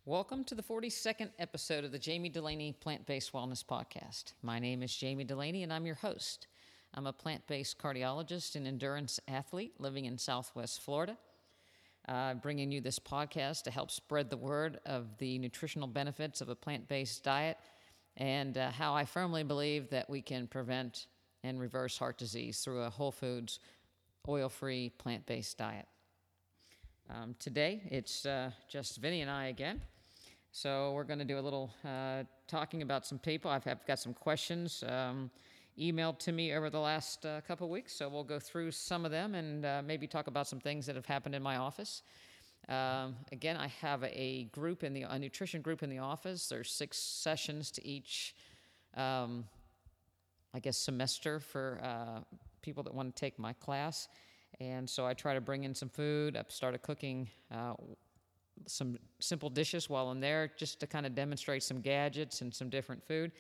Welcome to the 42nd episode of the Jamie Delaney Plant-Based Wellness Podcast. My name is Jamie Delaney, and I'm your host. I'm a plant-based cardiologist and endurance athlete living in Southwest Florida. Bringing you this podcast to help spread the word of the nutritional benefits of a plant-based diet and how I firmly believe that we can prevent and reverse heart disease through a whole foods, oil-free, plant-based diet. Today, it's just Vinny and I again. So we're going to do a little talking about some people. I've got some questions emailed to me over the last couple of weeks, so we'll go through some of them and maybe talk about some things that have happened in my office. Again, I have a nutrition group in the office. There's 6 sessions to each, semester for people that want to take my class. And so I try to bring in some food. I've started cooking some simple dishes while I'm there just to kind of demonstrate some gadgets and some different food.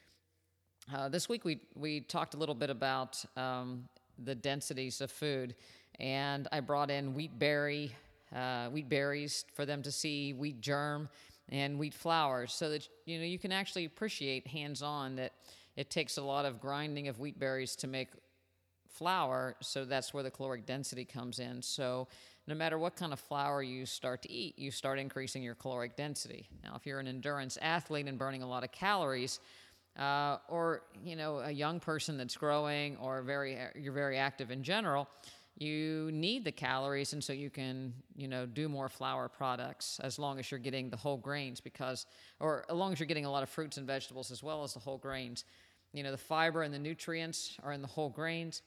This week we talked a little bit about the densities of food, and I brought in wheat berries for them to see, wheat germ, and wheat flour, so that you can actually appreciate hands-on that it takes a lot of grinding of wheat berries to make flour, so that's where the caloric density comes in. So no matter what kind of flour you start to eat, you start increasing your caloric density. Now, if you're an endurance athlete and burning a lot of calories, or a young person that's growing, or you're very active in general, you need the calories, and so you can do more flour products as long as you're getting the whole grains, as long as you're getting a lot of fruits and vegetables as well as the whole grains. The fiber and the nutrients are in the whole grains.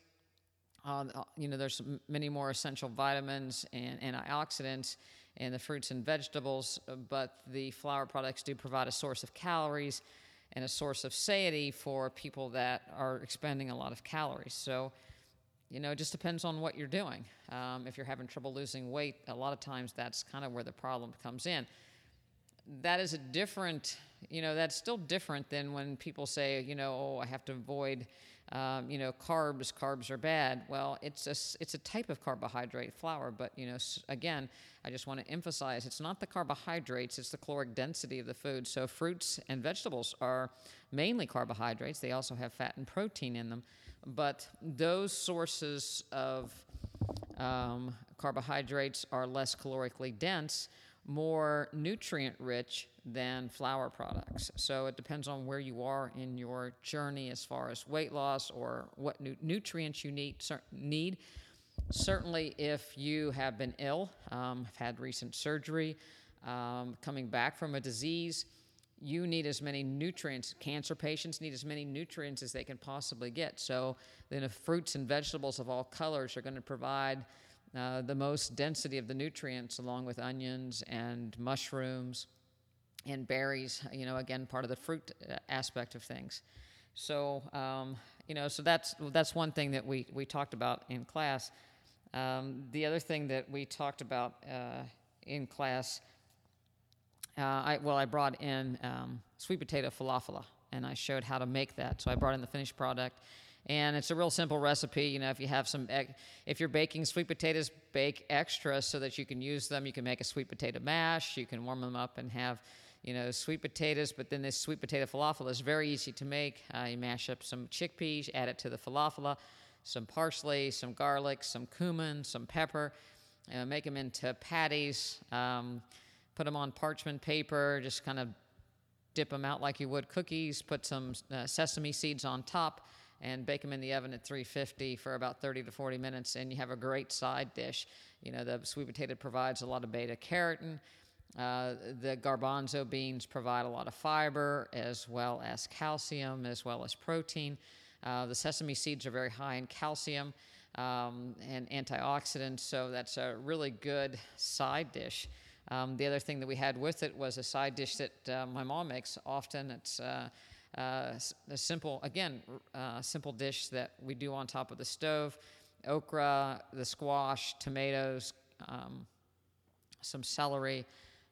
There's many more essential vitamins and antioxidants in the fruits and vegetables, but the flour products do provide a source of calories and a source of satiety for people that are expending a lot of calories. So, it just depends on what you're doing. If you're having trouble losing weight, a lot of times that's kind of where the problem comes in. That is that's still different than when people say, I have to avoid, carbs. Carbs are bad. Well, it's a type of carbohydrate, flour, but, again, I just want to emphasize it's not the carbohydrates, it's the caloric density of the food. So fruits and vegetables are mainly carbohydrates. They also have fat and protein in them. But those sources of carbohydrates are less calorically dense, more nutrient-rich than flour products. So it depends on where you are in your journey as far as weight loss or what nutrients you need. Certainly, if you have been ill, have had recent surgery, coming back from a disease, you need as many nutrients. Cancer patients need as many nutrients as they can possibly get. So then if fruits and vegetables of all colors are going to provide the most density of the nutrients, along with onions and mushrooms and berries, again, part of the fruit aspect of things. So, so that's one thing that we talked about in class. The other thing that we talked about in class, I brought in sweet potato falafel, and I showed how to make that. So I brought in the finished product. And it's a real simple recipe. If you have if you're baking sweet potatoes, bake extra so that you can use them. You can make a sweet potato mash. You can warm them up and have, sweet potatoes. But then this sweet potato falafel is very easy to make. You mash up some chickpeas, add it to the falafel, some parsley, some garlic, some cumin, some pepper. Make them into patties. Put them on parchment paper. Just kind of dip them out like you would cookies. Put some sesame seeds on top, and bake them in the oven at 350 for about 30 to 40 minutes, and you have a great side dish. The sweet potato provides a lot of beta-carotene. The garbanzo beans provide a lot of fiber, as well as calcium, as well as protein. The sesame seeds are very high in calcium and antioxidants, so that's a really good side dish. The other thing that we had with it was a side dish that my mom makes often. It's a simple dish that we do on top of the stove: okra, the squash, tomatoes, some celery,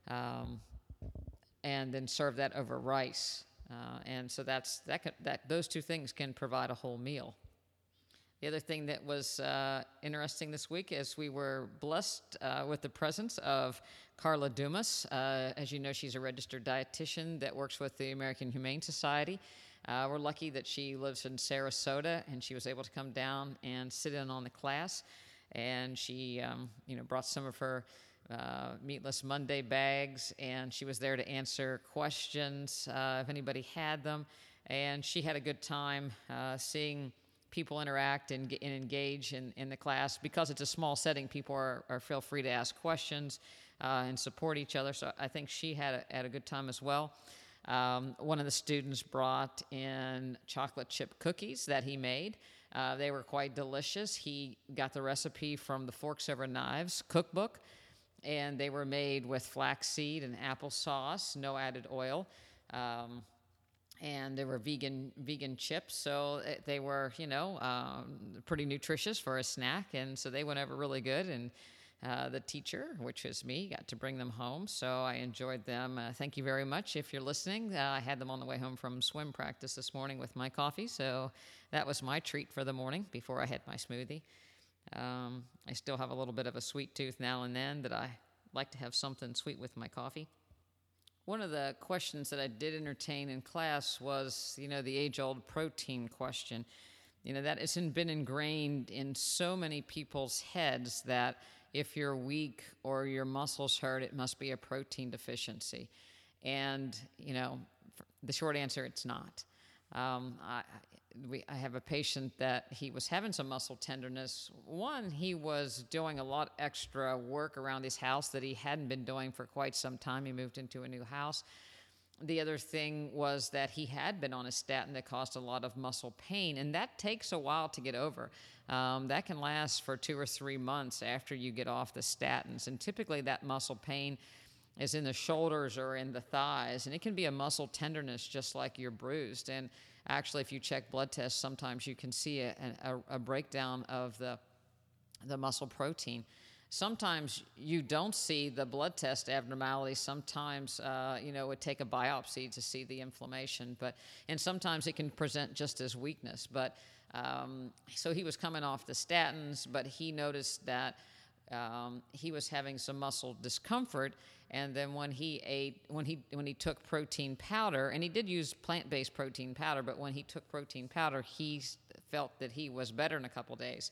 and then serve that over rice. And so those two things can provide a whole meal. The other thing that was interesting this week is we were blessed with the presence of Carla Dumas. As you know, she's a registered dietitian that works with the American Humane Society. We're lucky that she lives in Sarasota, and she was able to come down and sit in on the class. And she, brought some of her Meatless Monday bags, and she was there to answer questions if anybody had them. And she had a good time seeing people interact and engage in the class. Because it's a small setting, people are feel free to ask questions and support each other. So I think she had a good time as well. One of the students brought in chocolate chip cookies that he made. They were quite delicious. He got the recipe from the Forks Over Knives cookbook, and they were made with flaxseed and applesauce, no added oil. And they were vegan chips, so they were, pretty nutritious for a snack, and so they went over really good. And the teacher, which is me, got to bring them home, so I enjoyed them. Thank you very much if you're listening. I had them on the way home from swim practice this morning with my coffee, so that was my treat for the morning before I had my smoothie. I still have a little bit of a sweet tooth now and then that I like to have something sweet with my coffee. One of the questions that I did entertain in class was, the age-old protein question. That has been ingrained in so many people's heads that if you're weak or your muscles hurt, it must be a protein deficiency. And, the short answer, it's not. I have a patient that he was having some muscle tenderness. One, he was doing a lot extra work around his house that he hadn't been doing for quite some time. He moved into a new house. The other thing was that he had been on a statin that caused a lot of muscle pain, and that takes a while to get over. That can last for 2 or 3 months after you get off the statins, and typically that muscle pain is in the shoulders or in the thighs, and it can be a muscle tenderness just like you're bruised. And actually, if you check blood tests, sometimes you can see a breakdown of the muscle protein. Sometimes you don't see the blood test abnormality. Sometimes, it would take a biopsy to see the inflammation. And sometimes it can present just as weakness. So he was coming off the statins, but he noticed that he was having some muscle discomfort. And then when he took protein powder, and he did use plant-based protein powder, but when he took protein powder, he felt that he was better in a couple days.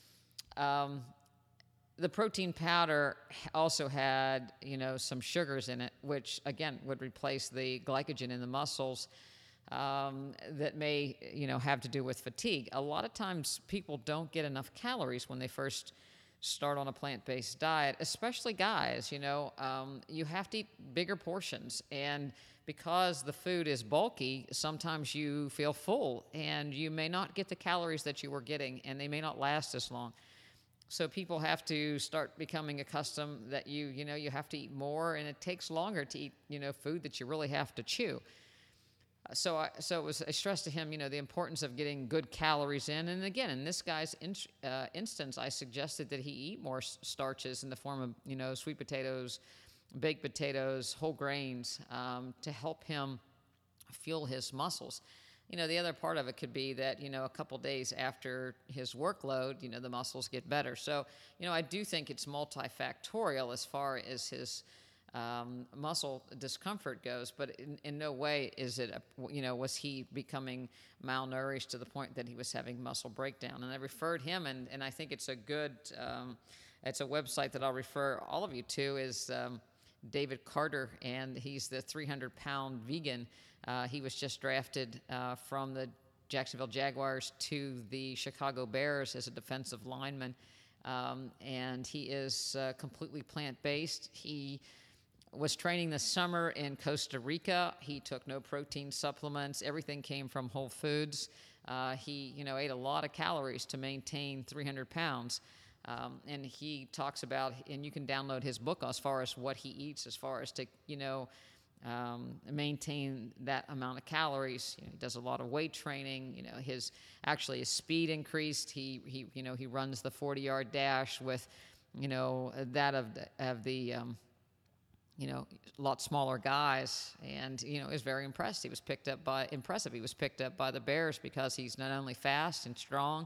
The protein powder also had, some sugars in it, which, again, would replace the glycogen in the muscles that may, have to do with fatigue. A lot of times people don't get enough calories when they first start on a plant-based diet, especially guys. You have to eat bigger portions. And because the food is bulky, sometimes you feel full, and you may not get the calories that you were getting, and they may not last as long. So people have to start becoming accustomed that you have to eat more, and it takes longer to eat, food that you really have to chew. So I stressed to him, the importance of getting good calories in. And again, in this guy's instance, I suggested that he eat more starches in the form of, sweet potatoes, baked potatoes, whole grains, to help him fuel his muscles. The other part of it could be that, a couple days after his workload, the muscles get better. So, I do think it's multifactorial as far as his muscle discomfort goes, but in no way is it, was he becoming malnourished to the point that he was having muscle breakdown. And I referred him, and I think it's a good, it's a website that I'll refer all of you to, is David Carter, and he's the 300-pound vegan. He was just drafted from the Jacksonville Jaguars to the Chicago Bears as a defensive lineman, and he is completely plant-based. He was training this summer in Costa Rica. He took no protein supplements. Everything came from Whole Foods. He, ate a lot of calories to maintain 300 pounds. And he talks about, and you can download his book as far as what he eats, as far as to, maintain that amount of calories. He does a lot of weight training. His speed increased. He runs the 40-yard dash with, that of the a lot smaller guys, and is very impressed. He was picked up by the Bears because he's not only fast and strong,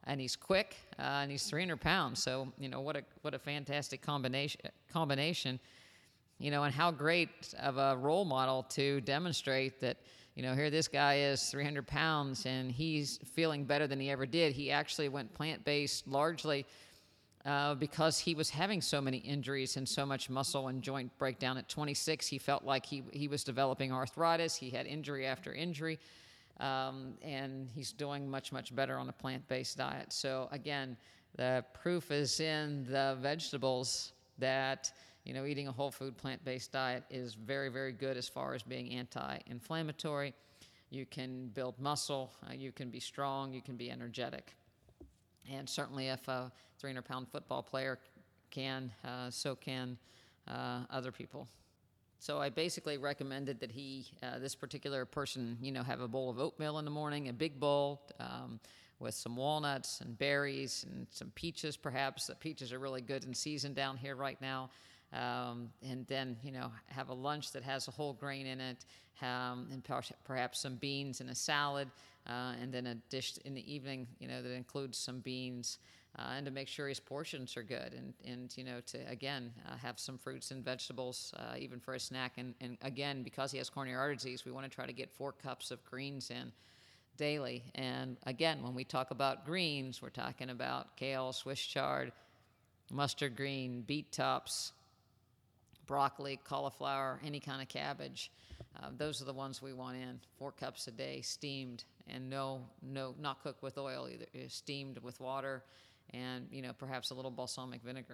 and he's quick, and he's 300 pounds. So, what a fantastic combination, and how great of a role model to demonstrate that, here this guy is 300 pounds and he's feeling better than he ever did. He actually went plant-based largely because he was having so many injuries and so much muscle and joint breakdown. At 26, he felt like he was developing arthritis. He had injury after injury, and he's doing much, much better on a plant-based diet. So again, the proof is in the vegetables that, eating a whole food plant-based diet is very, very good as far as being anti-inflammatory. You can build muscle, you can be strong, you can be energetic. And certainly if a 300-pound football player can, so can other people. So I basically recommended that this particular person, have a bowl of oatmeal in the morning, a big bowl with some walnuts and berries and some peaches perhaps. The peaches are really good in season down here right now. And then, have a lunch that has a whole grain in it, and perhaps some beans and a salad, and then a dish in the evening, that includes some beans, and to make sure his portions are good, and to, again, have some fruits and vegetables, even for a snack. And again, because he has coronary artery disease, we want to try to get 4 cups of greens in daily. And again, when we talk about greens, we're talking about kale, Swiss chard, mustard green, beet tops, broccoli, cauliflower, any kind of cabbage. Those are the ones we want in. 4 cups a day, steamed, and not cooked with oil either. Steamed with water, and perhaps a little balsamic vinegar.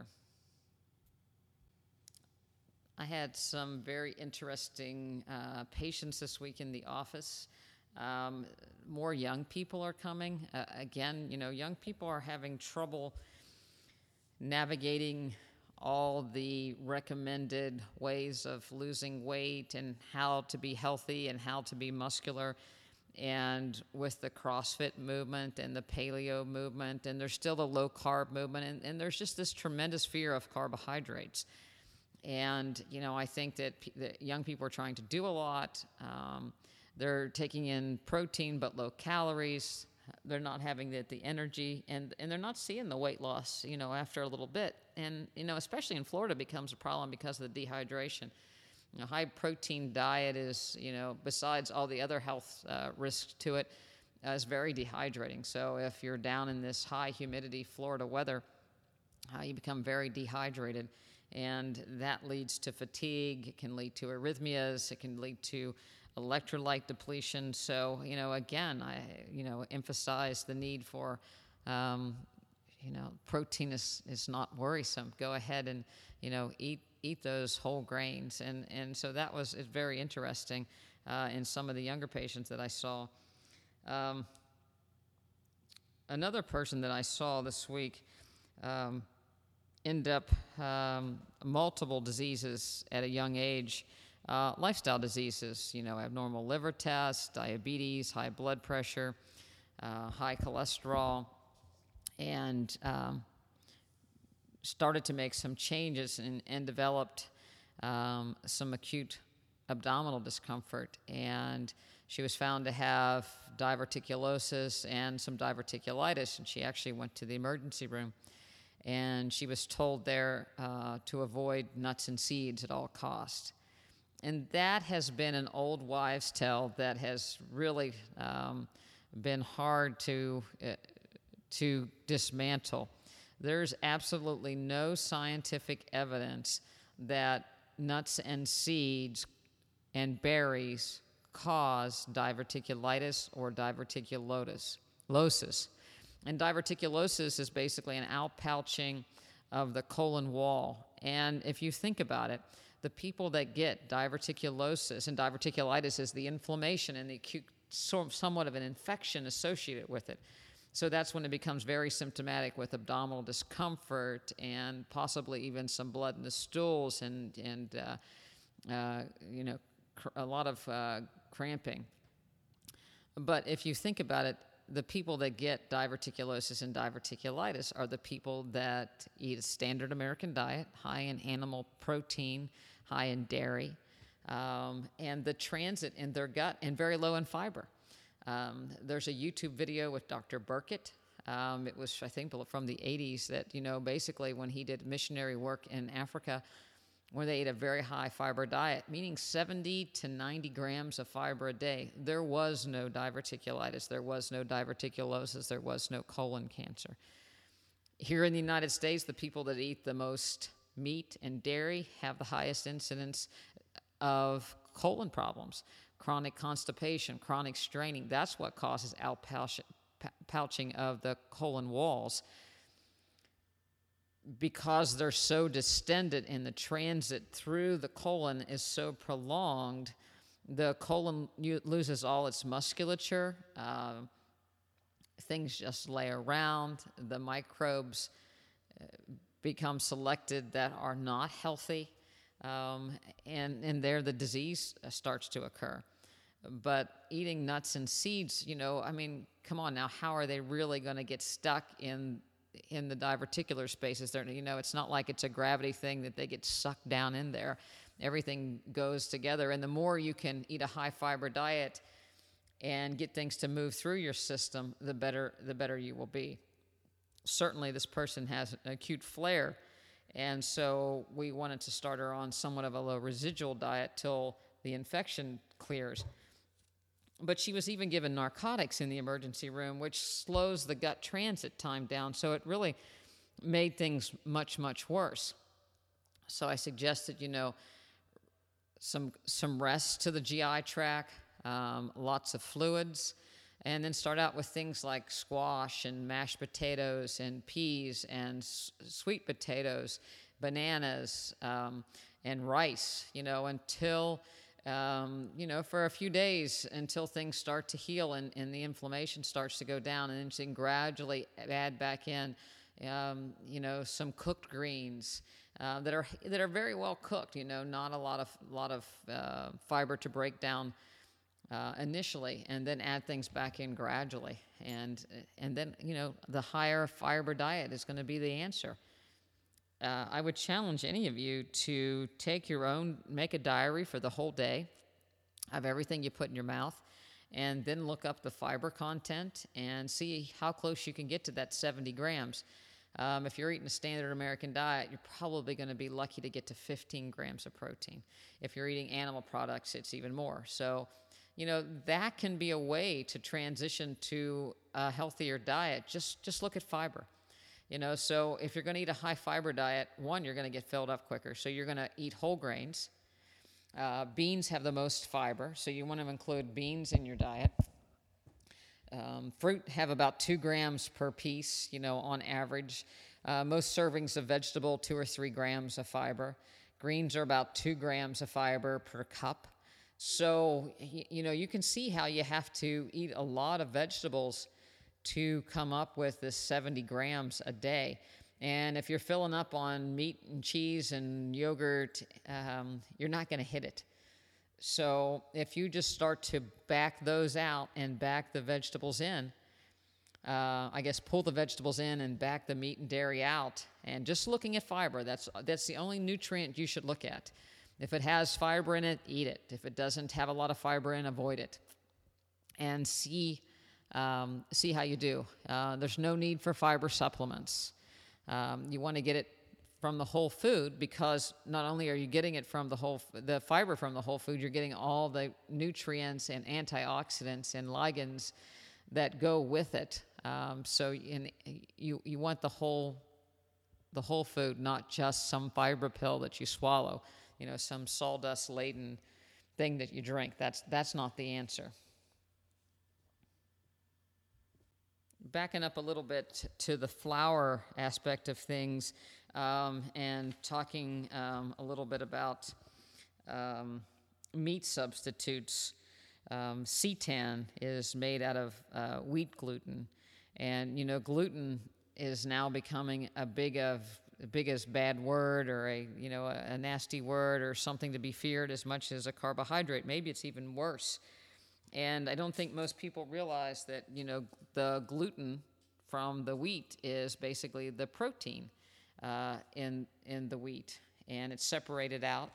I had some very interesting patients this week in the office. More young people are coming. Again, young people are having trouble navigating all the recommended ways of losing weight and how to be healthy and how to be muscular. And with the CrossFit movement and the paleo movement, and there's still the low carb movement, and there's just this tremendous fear of carbohydrates. And, I think that young people are trying to do a lot. They're taking in protein but low calories. They're not having the energy, and they're not seeing the weight loss, after a little bit. And, especially in Florida, becomes a problem because of the dehydration. High protein diet is, besides all the other health risks to it, is very dehydrating. So if you're down in this high humidity Florida weather, you become very dehydrated. And that leads to fatigue. It can lead to arrhythmias. It can lead to electrolyte depletion. So, again, I, emphasize the need for, protein is not worrisome. Go ahead and, eat those whole grains. And so that was very interesting in some of the younger patients that I saw. Another person that I saw this week ended up multiple diseases at a young age. Lifestyle diseases, abnormal liver tests, diabetes, high blood pressure, high cholesterol, and started to make some changes and developed some acute abdominal discomfort. And she was found to have diverticulosis and some diverticulitis, and she actually went to the emergency room. And she was told there to avoid nuts and seeds at all costs. And that has been an old wives' tale that has really been hard to dismantle. There's absolutely no scientific evidence that nuts and seeds and berries cause diverticulitis or diverticulosis. And diverticulosis is basically an outpouching of the colon wall. And if you think about it, the people that get diverticulosis, and diverticulitis is the inflammation and the acute, somewhat of an infection associated with it. So that's when it becomes very symptomatic with abdominal discomfort and possibly even some blood in the stools and a lot of cramping. But if you think about it, the people that get diverticulosis and diverticulitis are the people that eat a standard American diet, high in animal protein, high in dairy, and the transit in their gut, and very low in fiber. There's a YouTube video with Dr. Burkett It was, I think, from the 80s that, basically when he did missionary work in Africa, where they ate a very high fiber diet, meaning 70 to 90 grams of fiber a day, there was no diverticulitis, there was no diverticulosis, there was no colon cancer. Here in the United States, the people that eat the most meat and dairy have the highest incidence of colon problems, chronic constipation, chronic straining. That's what causes outpouching of the colon walls. Because they're so distended and the transit through the colon is so prolonged, the colon loses all its musculature. Things just lay around. The microbes become selected that are not healthy, and there the disease starts to occur. But eating nuts and seeds, come on now, how are they really going to get stuck in the diverticular spaces there? It's not like it's a gravity thing that they get sucked down in there. Everything goes together, and the more you can eat a high fiber diet and get things to move through your system, the better you will be. Certainly this person has an acute flare, and so we wanted to start her on somewhat of a low residual diet till the infection clears. But she was even given narcotics in the emergency room, which slows the gut transit time down. So it really made things much, much worse. So I suggested, some rest to the GI tract, lots of fluids, and then start out with things like squash and mashed potatoes and peas and sweet potatoes, bananas, and rice, until... for a few days until things start to heal and the inflammation starts to go down, and then gradually add back in, some cooked greens that are very well cooked. Not a lot of fiber to break down initially, and then add things back in gradually, and then the higher fiber diet is going to be the answer. I would challenge any of you to make a diary for the whole day of everything you put in your mouth, and then look up the fiber content and see how close you can get to that 70 grams. If you're eating a standard American diet, you're probably going to be lucky to get to 15 grams of protein. If you're eating animal products, it's even more. So, that can be a way to transition to a healthier diet. Just look at fiber. So if you're going to eat a high fiber diet, one, you're going to get filled up quicker. So you're going to eat whole grains. Beans have the most fiber, so you want to include beans in your diet. Fruit have about 2 grams per piece, on average. Most servings of vegetable, 2 or 3 grams of fiber. Greens are about 2 grams of fiber per cup. So, you can see how you have to eat a lot of vegetables to come up with this 70 grams a day. And if you're filling up on meat and cheese and yogurt, you're not going to hit it. So if you just start to back those out and back the vegetables in, pull the vegetables in and back the meat and dairy out, and just looking at fiber, that's the only nutrient you should look at. If it has fiber in it, eat it. If it doesn't have a lot of fiber in, avoid it. And see how you do. There's no need for fiber supplements. You want to get it from the whole food, because not only are you getting it from the fiber from the whole food, you're getting all the nutrients and antioxidants and ligands that go with it. So you want the whole food, not just some fiber pill that you swallow, some sawdust laden thing that you drink. That's not the answer. Backing up a little bit to the flour aspect of things, and talking a little bit about meat substitutes. Seitan is made out of wheat gluten, and gluten is now becoming a big as bad word, or a nasty word, or something to be feared as much as a carbohydrate. Maybe it's even worse. And I don't think most people realize that, the gluten from the wheat is basically the protein in the wheat. And it's separated out,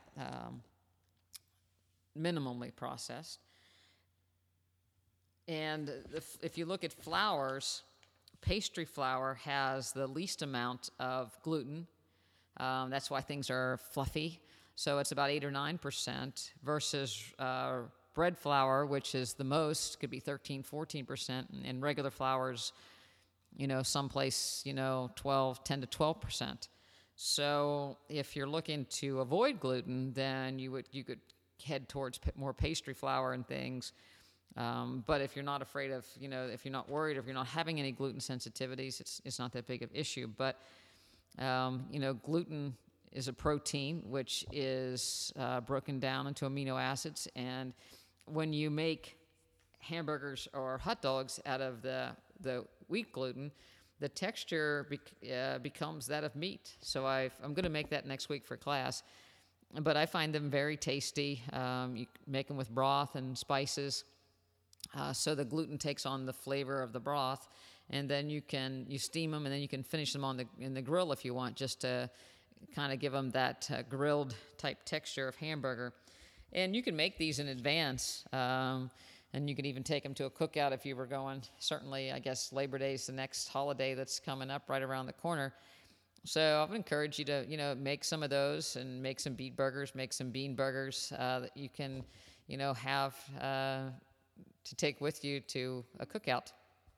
minimally processed. And if you look at flours, pastry flour has the least amount of gluten. That's why things are fluffy. So it's about 8 or 9% versus bread flour, which is the most, could be 13, 14%. And regular flours, someplace, 10 to 12%. So if you're looking to avoid gluten, then you could head towards more pastry flour and things. But if you're not afraid of, if you're not worried, if you're not having any gluten sensitivities, it's not that big of an issue. But, gluten is a protein which is broken down into amino acids. And when you make hamburgers or hot dogs out of the wheat gluten, the texture becomes that of meat. So I'm going to make that next week for class. But I find them very tasty. You make them with broth and spices. So the gluten takes on the flavor of the broth. And then you steam them, and then you can finish them in the grill if you want, just to kind of give them that grilled type texture of hamburger. And you can make these in advance. And you could even take them to a cookout if you were going. Certainly, I guess Labor Day is the next holiday that's coming up right around the corner. So I would encourage you to, make some of those and make some beet burgers, make some bean burgers that you can, have to take with you to a cookout.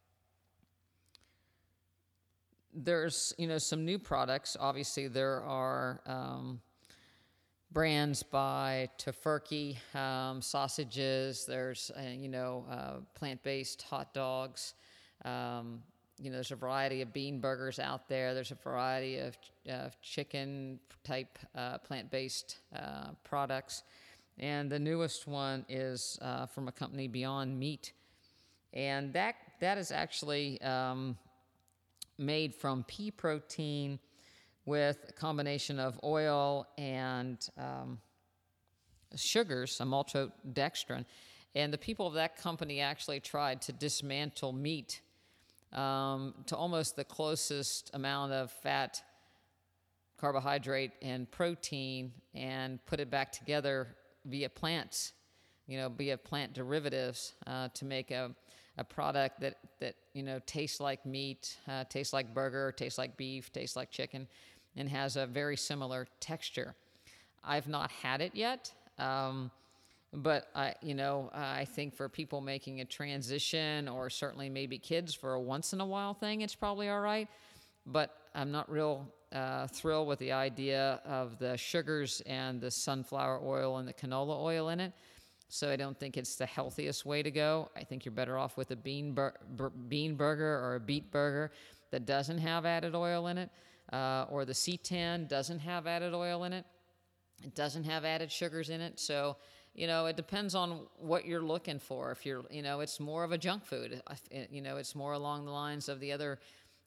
There's, some new products. Obviously, there are brands by Tofurky, sausages. There's, plant-based hot dogs. There's a variety of bean burgers out there. There's a variety of chicken-type plant-based products. And the newest one is from a company, Beyond Meat. And that is actually made from pea protein with a combination of oil and sugars, a maltodextrin. And the people of that company actually tried to dismantle meat to almost the closest amount of fat, carbohydrate, and protein, and put it back together via plants, via plant derivatives to make a product that tastes like meat, tastes like burger, tastes like beef, tastes like chicken, and has a very similar texture. I've not had it yet, but I think for people making a transition, or certainly maybe kids for a once-in-a-while thing, it's probably all right. But I'm not real thrilled with the idea of the sugars and the sunflower oil and the canola oil in it. So I don't think it's the healthiest way to go. I think you're better off with a bean burger or a beet burger that doesn't have added oil in it, or the C10 doesn't have added oil in it. It doesn't have added sugars in it. So, it depends on what you're looking for. If you're, it's more of a junk food. It's more along the lines of the other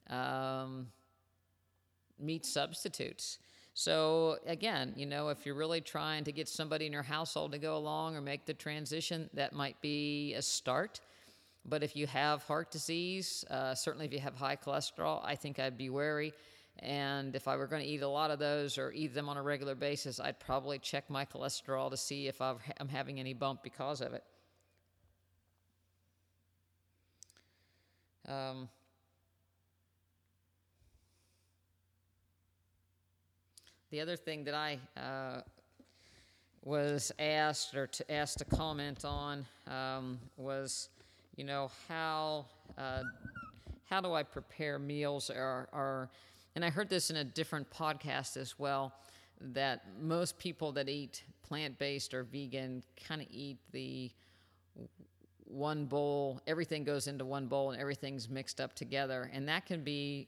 meat substitutes. So again, if you're really trying to get somebody in your household to go along or make the transition, that might be a start. But if you have heart disease, certainly if you have high cholesterol, I think I'd be wary. And if I were going to eat a lot of those or eat them on a regular basis, I'd probably check my cholesterol to see if I'm having any bump because of it. The other thing that I was asked to comment on was, how do I prepare meals? And I heard this in a different podcast as well, that most people that eat plant-based or vegan kind of eat the one bowl. Everything goes into one bowl and everything's mixed up together, and that can be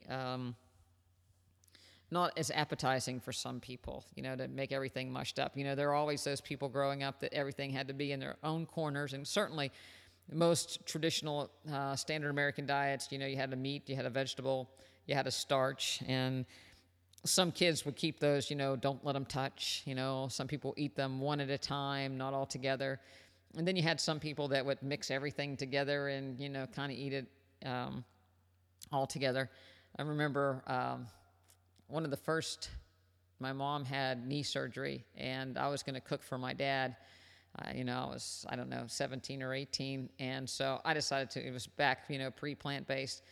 not as appetizing for some people, to make everything mushed up. There are always those people growing up that everything had to be in their own corners, and certainly most traditional standard American diets, you had a meat, you had a vegetable, you had a starch, and some kids would keep those, don't let them touch. Some people eat them one at a time, not all together. And then you had some people that would mix everything together and, kind of eat it all together. I remember one of the first, my mom had knee surgery, and I was going to cook for my dad. I was, 17 or 18, and so I decided it was back, pre-plant-based.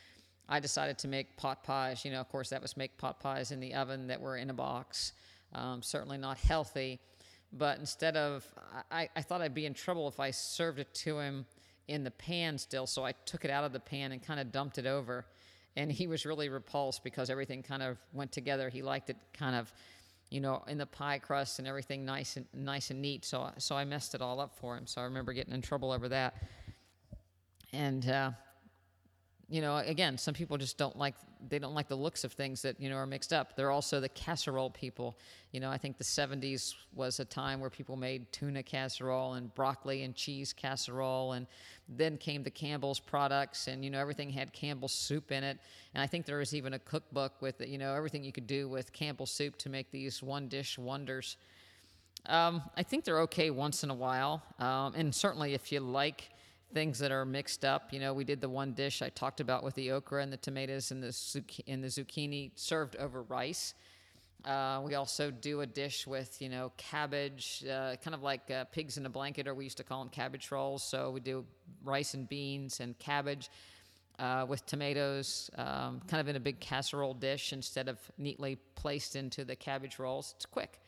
I decided to make pot pies. Of course, that was make pot pies in the oven that were in a box. Certainly not healthy. But instead of, I thought I'd be in trouble if I served it to him in the pan still. So I took it out of the pan and kind of dumped it over. And he was really repulsed because everything kind of went together. He liked it kind of, in the pie crust and everything nice and neat. So I messed it all up for him. So I remember getting in trouble over that. And, again, some people just don't like the looks of things that, are mixed up. They're also the casserole people. I think the 70s was a time where people made tuna casserole and broccoli and cheese casserole, and then came the Campbell's products, and, everything had Campbell's soup in it. And I think there was even a cookbook with, everything you could do with Campbell's soup to make these one-dish wonders. I think they're okay once in a while, and certainly if you like things that are mixed up. We did the one dish I talked about with the okra and the tomatoes and the zucchini served over rice. We also do a dish with, cabbage, kind of like pigs in a blanket, or we used to call them cabbage rolls. So we do rice and beans and cabbage with tomatoes, kind of in a big casserole dish instead of neatly placed into the cabbage rolls. It's quick.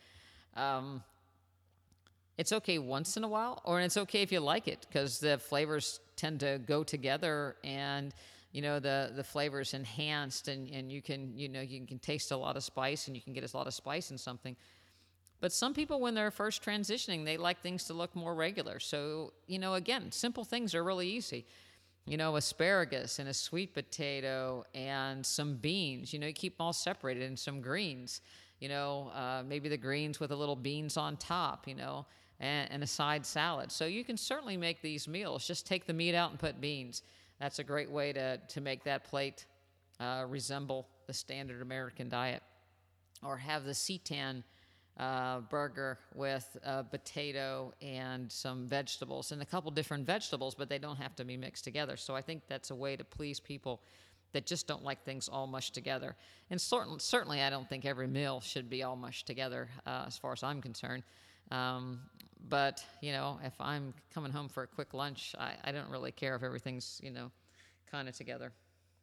It's okay once in a while, or it's okay if you like it, because the flavors tend to go together, and the flavors enhanced, and you can taste a lot of spice, and you can get a lot of spice in something. But some people, when they're first transitioning, they like things to look more regular. So again, simple things are really easy. Asparagus and a sweet potato and some beans. You keep them all separated, and some greens. Maybe the greens with a little beans on top. And a side salad. So you can certainly make these meals. Just take the meat out and put beans. That's a great way to make that plate resemble the standard American diet. Or have the seitan burger with a potato and some vegetables, and a couple different vegetables, but they don't have to be mixed together. So I think that's a way to please people that just don't like things all mushed together. And certainly I don't think every meal should be all mushed together as far as I'm concerned. But, if I'm coming home for a quick lunch, I don't really care if everything's, kind of together.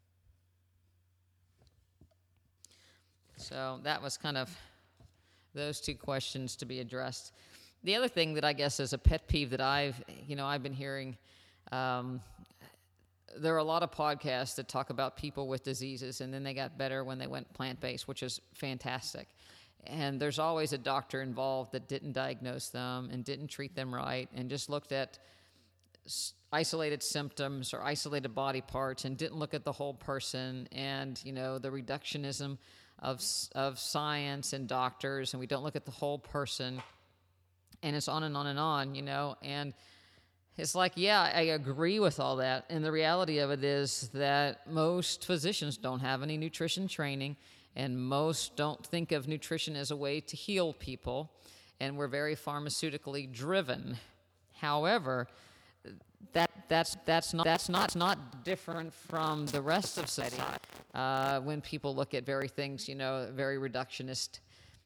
So that was kind of those two questions to be addressed. The other thing that I guess is a pet peeve that I've been hearing, there are a lot of podcasts that talk about people with diseases, and then they got better when they went plant-based, which is fantastic. And there's always a doctor involved that didn't diagnose them and didn't treat them right, and just looked at isolated symptoms or isolated body parts and didn't look at the whole person. And, the reductionism of science and doctors, and we don't look at the whole person. And it's on and on and on, and it's like, yeah, I agree with all that. And the reality of it is that most physicians don't have any nutrition training, and most don't think of nutrition as a way to heal people, and we're very pharmaceutically driven. However, that's not different from the rest of society. When people look at very things, very reductionist,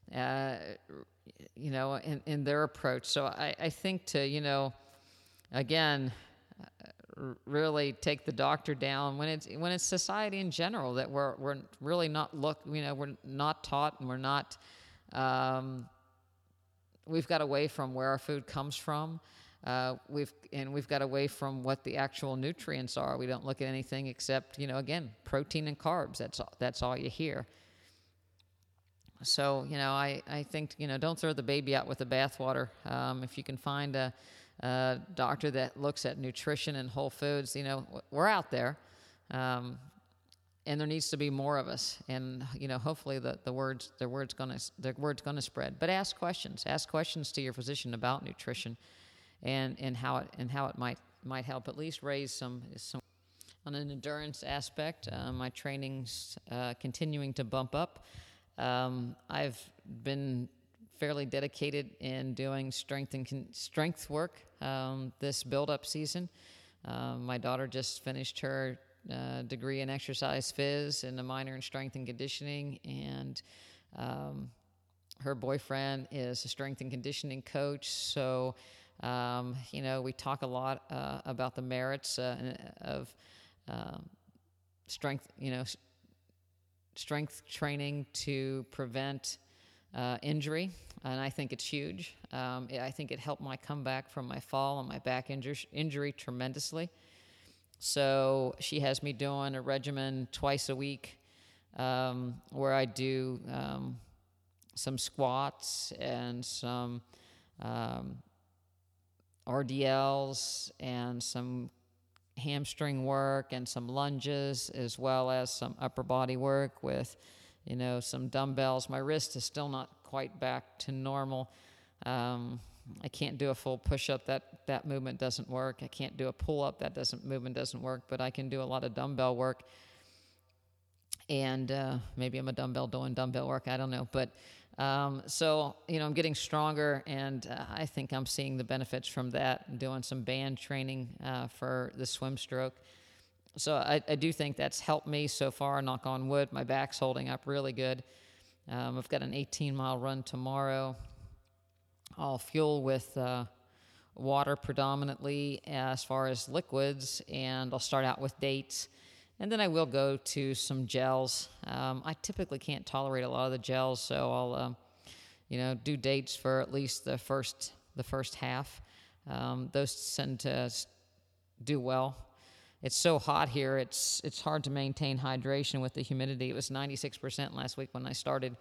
in their approach. So I think to, again, really take the doctor down when it's society in general that we're really not we're not taught, and we're not we've got away from where our food comes from. We've got away from what the actual nutrients are. We don't look at anything except again, protein and carbs. That's all you hear. So I think don't throw the baby out with the bathwater. If you can find a doctor that looks at nutrition and whole foods, we're out there, and there needs to be more of us. And hopefully the word's gonna spread. But ask questions to your physician about nutrition, and how it might help at least raise some. On an endurance aspect, my training's continuing to bump up. I've been fairly dedicated in doing strength work this build-up season. My daughter just finished her degree in exercise phys and a minor in strength and conditioning, and her boyfriend is a strength and conditioning coach. So, we talk a lot about the merits of strength, strength training to prevent injury, and I think it's huge. I think it helped my comeback from my fall and my back injury tremendously. So she has me doing a regimen twice a week where I do some squats and some RDLs and some hamstring work and some lunges, as well as some upper body work with, some dumbbells. My wrist is still not quite back to normal. I can't do a full push-up. That movement doesn't work. I can't do a pull-up. Movement doesn't work. But I can do a lot of dumbbell work. And maybe I'm a dumbbell doing dumbbell work. I don't know. But so I'm getting stronger, and I think I'm seeing the benefits from that. I'm doing some band training for the swim stroke. So I do think that's helped me so far. Knock on wood. My back's holding up really good. I've got an 18-mile run tomorrow. I'll fuel with water predominantly as far as liquids, and I'll start out with dates. And then I will go to some gels. I typically can't tolerate a lot of the gels, so I'll, do dates for at least the first half. Those tend to do well. It's so hot here, it's hard to maintain hydration with the humidity. It was 96% last week when I started.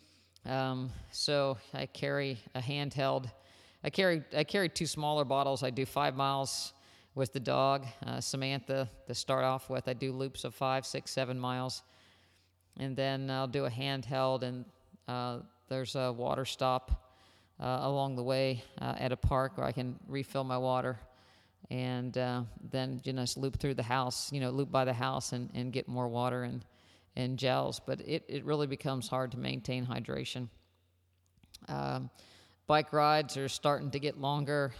So I carry a handheld. I carry two smaller bottles. I do 5 miles with the dog, Samantha, to start off with. I do loops of 5, 6, 7 miles. And then I'll do a handheld, and there's a water stop along the way at a park where I can refill my water. And then just loop through the house, loop by the house and get more water and gels. But it really becomes hard to maintain hydration. Bike rides are starting to get longer,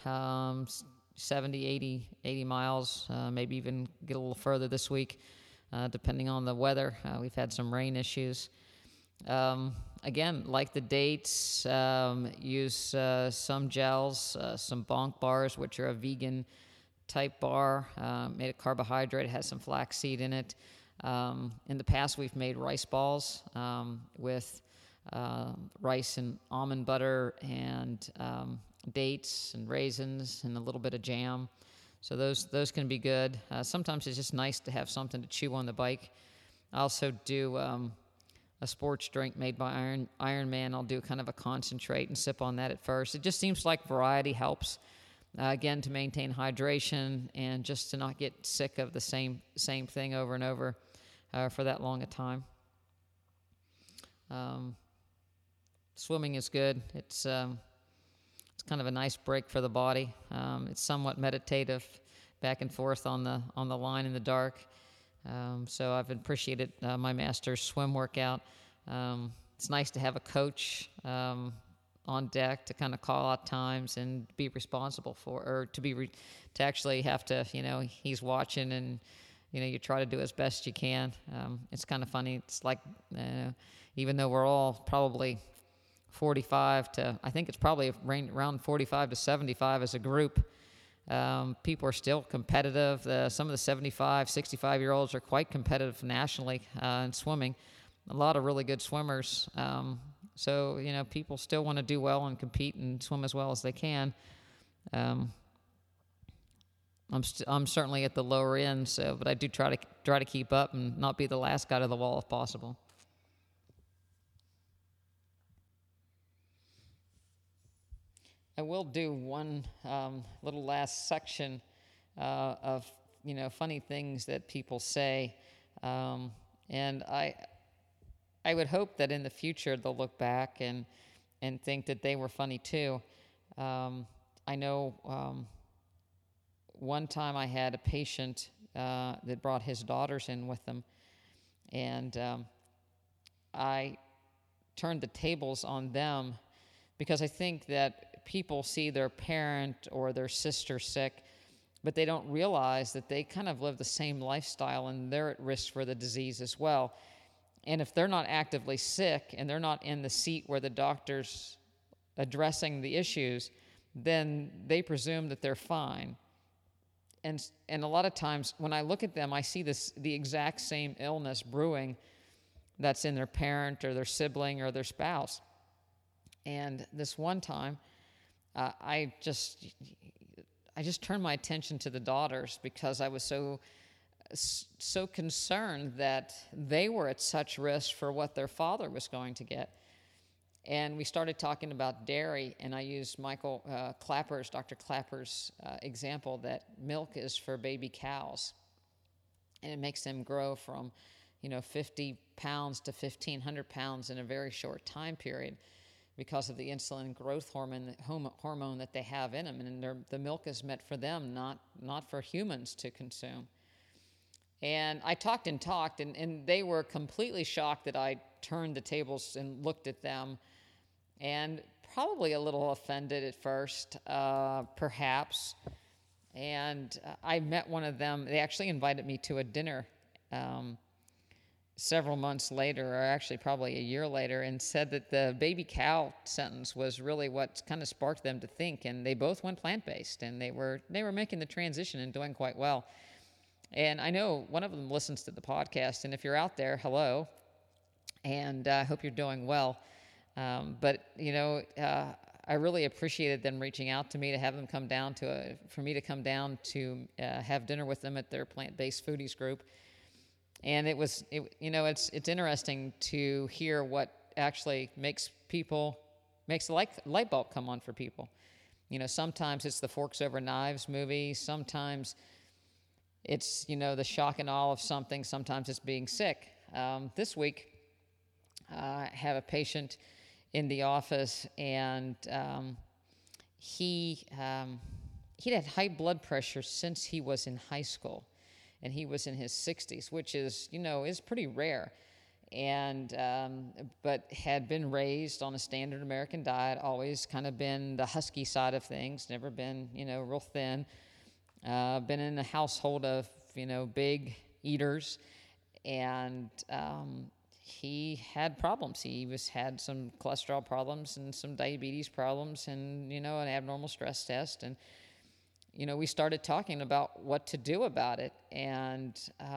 70, 80 miles, maybe even get a little further this week, depending on the weather. We've had some rain issues. Again, like the dates, use some gels, some Bonk bars, which are a vegan type bar, made of carbohydrate. It has some flaxseed in it. In the past, we've made rice balls with rice and almond butter and dates and raisins and a little bit of jam. So those can be good. Sometimes it's just nice to have something to chew on the bike. I also do a sports drink made by Ironman. I'll do kind of a concentrate and sip on that at first. It just seems like variety helps. Again, to maintain hydration and just to not get sick of the same thing over and over for that long a time. Swimming is good. It's kind of a nice break for the body. It's somewhat meditative, back and forth on the line in the dark. So I've appreciated my master's swim workout. It's nice to have a coach on deck to kind of call out times and be responsible for, or to actually have to, he's watching and, you try to do as best you can. It's kind of funny. It's like, even though we're all probably 45 to, I think it's probably around 45 to 75 as a group, people are still competitive. Some of the 75, 65-year-olds are quite competitive nationally in swimming. A lot of really good swimmers. So, people still want to do well and compete and swim as well as they can. I'm certainly at the lower end, but I do try to keep up and not be the last guy to the wall if possible. I will do one little last section of funny things that people say, and I would hope that in the future they'll look back and think that they were funny too. I know one time I had a patient that brought his daughters in with them, and I turned the tables on them because I think that people see their parent or their sister sick, but they don't realize that they kind of live the same lifestyle and they're at risk for the disease as well. And if they're not actively sick and they're not in the seat where the doctor's addressing the issues, then they presume that they're fine. and a lot of times when I look at them, I see the exact same illness brewing that's in their parent or their sibling or their spouse. And this one time, I just turned my attention to the daughters because I was so concerned that they were at such risk for what their father was going to get. And we started talking about dairy, and I used Dr. Clapper's example that milk is for baby cows, and it makes them grow from 50 pounds to 1,500 pounds in a very short time period because of the insulin growth hormone that they have in them. And the milk is meant for them, not for humans to consume. And I talked, and they were completely shocked that I turned the tables and looked at them, and probably a little offended at first, perhaps. And I met one of them. They actually invited me to a dinner several months later, or actually probably a year later, and said that the baby cow sentence was really what kind of sparked them to think. And they both went plant-based, and they were making the transition and doing quite well. And I know one of them listens to the podcast, and if you're out there, hello, and I hope you're doing well. But I really appreciated them reaching out to me to have them come down for me to come down to have dinner with them at their plant-based foodies group. And it's interesting to hear what actually makes the light bulb come on for people. Sometimes it's the Forks Over Knives movie. Sometimes it's, the shock and awe of something. Sometimes it's being sick. This week, I have a patient in the office, and he'd had high blood pressure since he was in high school, and he was in his 60s, which is pretty rare, and but had been raised on a standard American diet, always kind of been the husky side of things, never been real thin, been in a household of big eaters, and he had problems. He had some cholesterol problems and some diabetes problems, and an abnormal stress test. And we started talking about what to do about it. And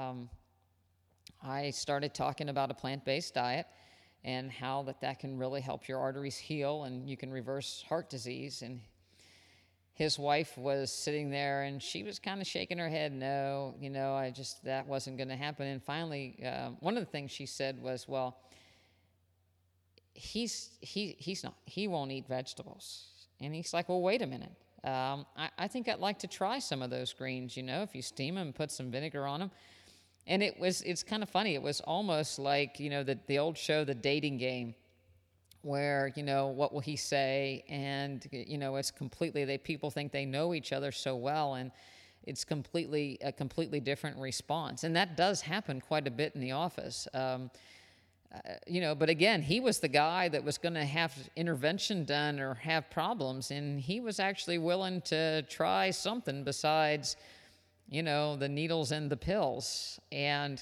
I started talking about a plant-based diet and how that can really help your arteries heal and you can reverse heart disease. And his wife was sitting there, and she was kind of shaking her head, no, that wasn't going to happen. And finally, one of the things she said was, well, he won't eat vegetables. And he's like, well, wait a minute. I think I'd like to try some of those greens, if you steam them and put some vinegar on them. And it's kind of funny. It was almost like, the old show, The Dating Game, where, what will he say? And, it's completely, people think they know each other so well, and it's a completely different response. And that does happen quite a bit in the office. But again, he was the guy that was going to have intervention done or have problems, and he was actually willing to try something besides, the needles and the pills. And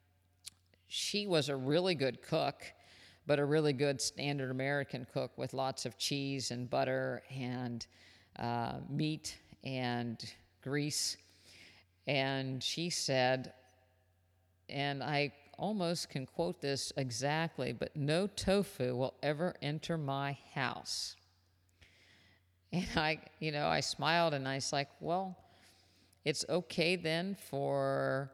she was a really good cook, but a really good standard American cook with lots of cheese and butter and meat and grease. And she said, and I almost can quote this exactly, but no tofu will ever enter my house. And I smiled, and I was like, well, it's okay then for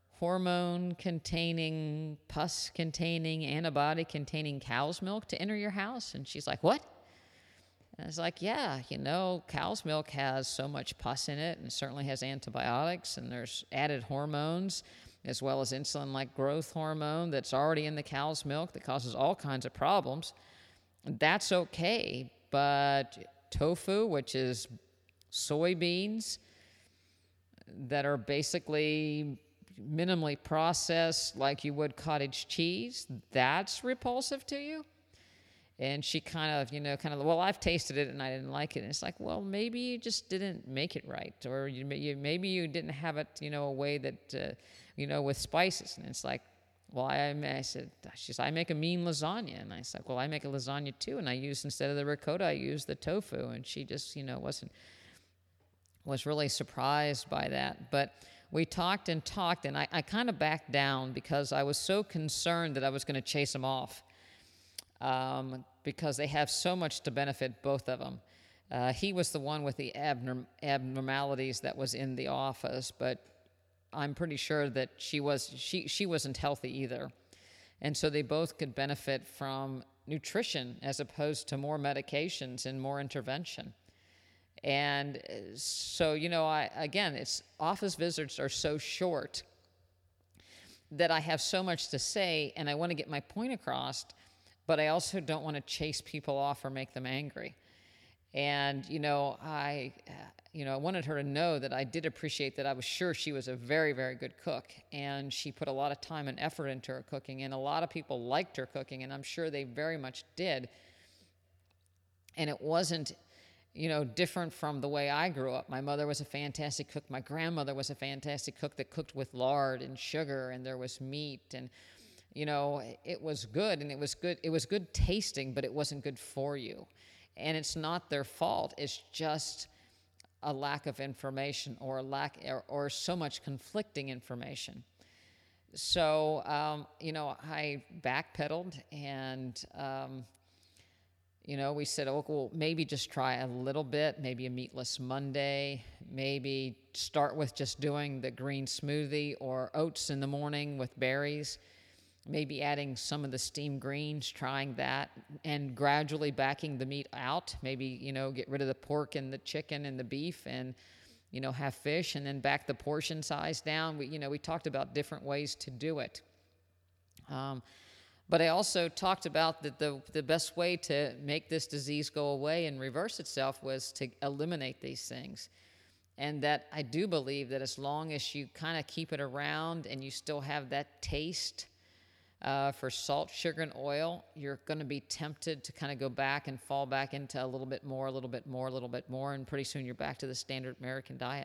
hormone-containing, pus-containing, antibody-containing cow's milk to enter your house? And she's like, what? And I was like, yeah, cow's milk has so much pus in it, and certainly has antibiotics, and there's added hormones, as well as insulin-like growth hormone that's already in the cow's milk that causes all kinds of problems. That's okay, but tofu, which is soybeans that are basically minimally processed like you would cottage cheese, that's repulsive to you? And she kind of, well, I've tasted it and I didn't like it. And it's like, well, maybe you just didn't make it right, or maybe you didn't have it, a way that, with spices. And it's like, well, I said, I make a mean lasagna. And I said, well, I make a lasagna too, and I use, instead of the ricotta, I use the tofu. And she just, was really surprised by that. But we talked, and I kind of backed down because I was so concerned that I was going to chase them off, because they have so much to benefit both of them. He was the one with the abnormalities that was in the office, but I'm pretty sure that she wasn't healthy either. And so they both could benefit from nutrition as opposed to more medications and more intervention. And so, it's office visits are so short that I have so much to say and I want to get my point across, but I also don't want to chase people off or make them angry. And, I wanted her to know that I did appreciate that. I was sure she was a very, very good cook, and she put a lot of time and effort into her cooking, and a lot of people liked her cooking, and I'm sure they very much did. And it wasn't, different from the way I grew up. My mother was a fantastic cook. My grandmother was a fantastic cook that cooked with lard and sugar, and there was meat, and, it was good, and it was good tasting, but it wasn't good for you. And it's not their fault. It's just a lack of information or so much conflicting information. So, I backpedaled and, we said, well, maybe just try a little bit, maybe a meatless Monday, maybe start with just doing the green smoothie or oats in the morning with berries. Maybe adding some of the steamed greens, trying that, and gradually backing the meat out. Maybe, get rid of the pork and the chicken and the beef and, have fish, and then back the portion size down. We talked about different ways to do it. But I also talked about that the best way to make this disease go away and reverse itself was to eliminate these things. And that I do believe that as long as you kind of keep it around and you still have that taste for salt, sugar, and oil, you're going to be tempted to kind of go back and fall back into a little bit more, and pretty soon you're back to the standard American diet.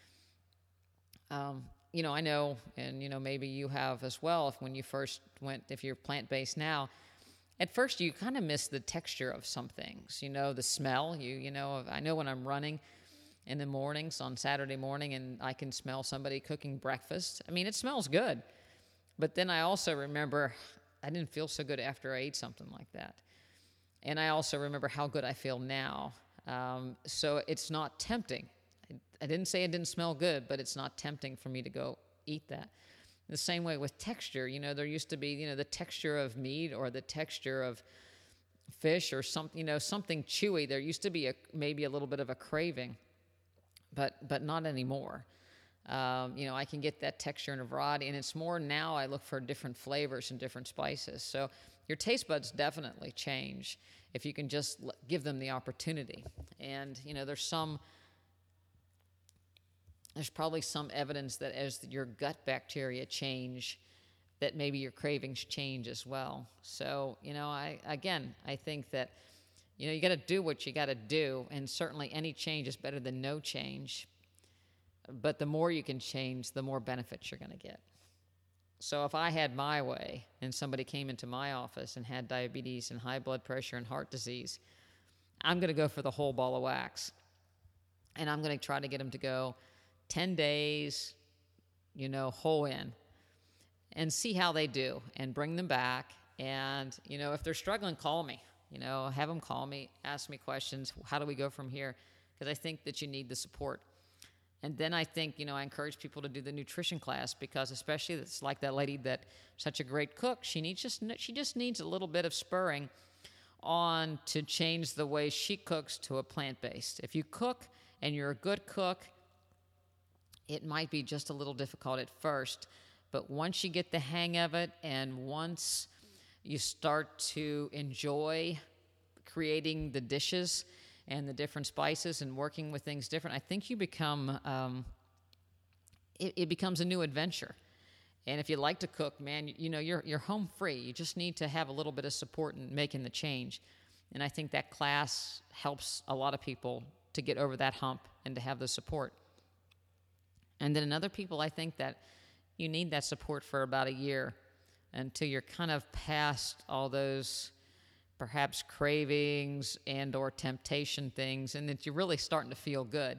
I know, and maybe you have as well, if you're plant-based now, at first you kind of miss the texture of some things, the smell. I know when I'm running in the mornings on Saturday morning and I can smell somebody cooking breakfast. I mean, it smells good. But then I also remember I didn't feel so good after I ate something like that. And I also remember how good I feel now. So it's not tempting. I didn't say it didn't smell good, but it's not tempting for me to go eat that. The same way with texture. There used to be, the texture of meat or the texture of fish or something, something chewy. There used to be maybe a little bit of a craving, but not anymore. I can get that texture in a variety, and it's more now I look for different flavors and different spices. So your taste buds definitely change if you can just give them the opportunity. And, there's probably some evidence that as your gut bacteria change, that maybe your cravings change as well. So, I think that, you got to do what you got to do, and certainly any change is better than no change. But the more you can change, the more benefits you're going to get. So if I had my way and somebody came into my office and had diabetes and high blood pressure and heart disease, I'm going to go for the whole ball of wax. And I'm going to try to get them to go 10 days, whole in, and see how they do and bring them back. And, if they're struggling, call me. Have them call me, ask me questions. How do we go from here? Because I think that you need the support. And then I think, I encourage people to do the nutrition class, because especially it's like that lady that's such a great cook. She just needs a little bit of spurring on to change the way she cooks to a plant-based. If you cook and you're a good cook, it might be just a little difficult at first, but once you get the hang of it and once you start to enjoy creating the dishes and the different spices and working with things different, I think you become, it becomes a new adventure. And if you like to cook, man, you're home free. You just need to have a little bit of support in making the change. And I think that class helps a lot of people to get over that hump and to have the support. And then in other people, I think that you need that support for about a year until you're kind of past all those perhaps cravings and or temptation things, and that you're really starting to feel good.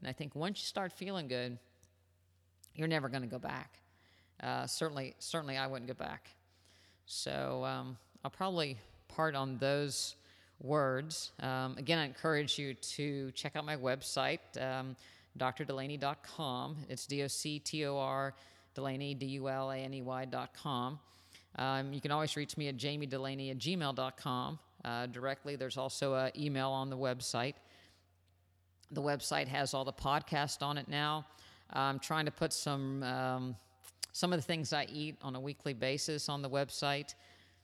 And I think once you start feeling good, you're never going to go back. Certainly I wouldn't go back. So I'll probably part on those words. Again, I encourage you to check out my website, drdelaney.com. It's DOCTOR Delaney, DULANEY.com. You can always reach me at jamiedelaney@gmail.com directly. There's also an email on the website. The website has all the podcasts on it now. I'm trying to put some of the things I eat on a weekly basis on the website.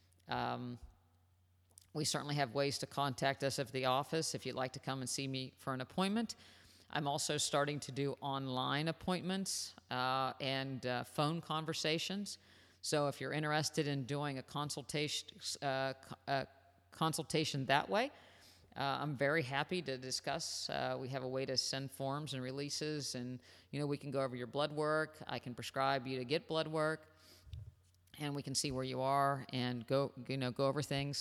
We certainly have ways to contact us at the office if you'd like to come and see me for an appointment. I'm also starting to do online appointments and phone conversations. So if you're interested in doing a consultation that way, I'm very happy to discuss. We have a way to send forms and releases, and we can go over your blood work. I can prescribe you to get blood work, and we can see where you are and go over things.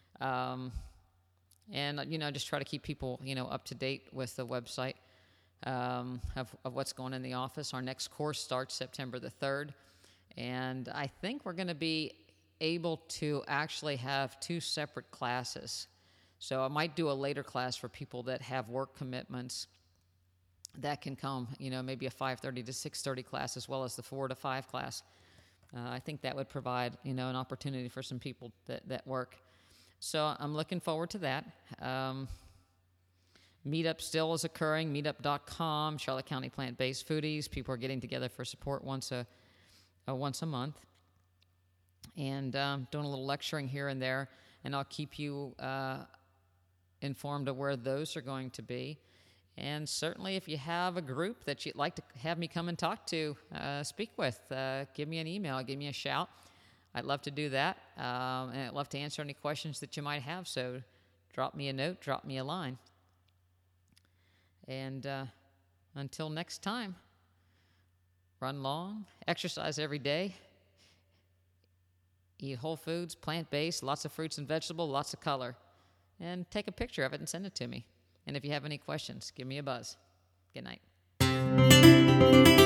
Just try to keep people, up to date with the website of what's going on in the office. Our next course starts September the 3rd, and I think we're going to be able to actually have 2 separate classes. So I might do a later class for people that have work commitments that can come, maybe a 5:30 to 6:30 class as well as the 4 to 5 class. I think that would provide, an opportunity for some people that work. So I'm looking forward to that. Meetup still is occurring, meetup.com, Charlotte County Plant-Based Foodies. People are getting together for support once a month. And doing a little lecturing here and there. And I'll keep you informed of where those are going to be. And certainly if you have a group that you'd like to have me come and talk to, speak with, give me an email, give me a shout. I'd love to do that, and I'd love to answer any questions that you might have. So drop me a note, drop me a line. And until next time, run long, exercise every day, eat whole foods, plant-based, lots of fruits and vegetables, lots of color. And take a picture of it and send it to me. And if you have any questions, give me a buzz. Good night.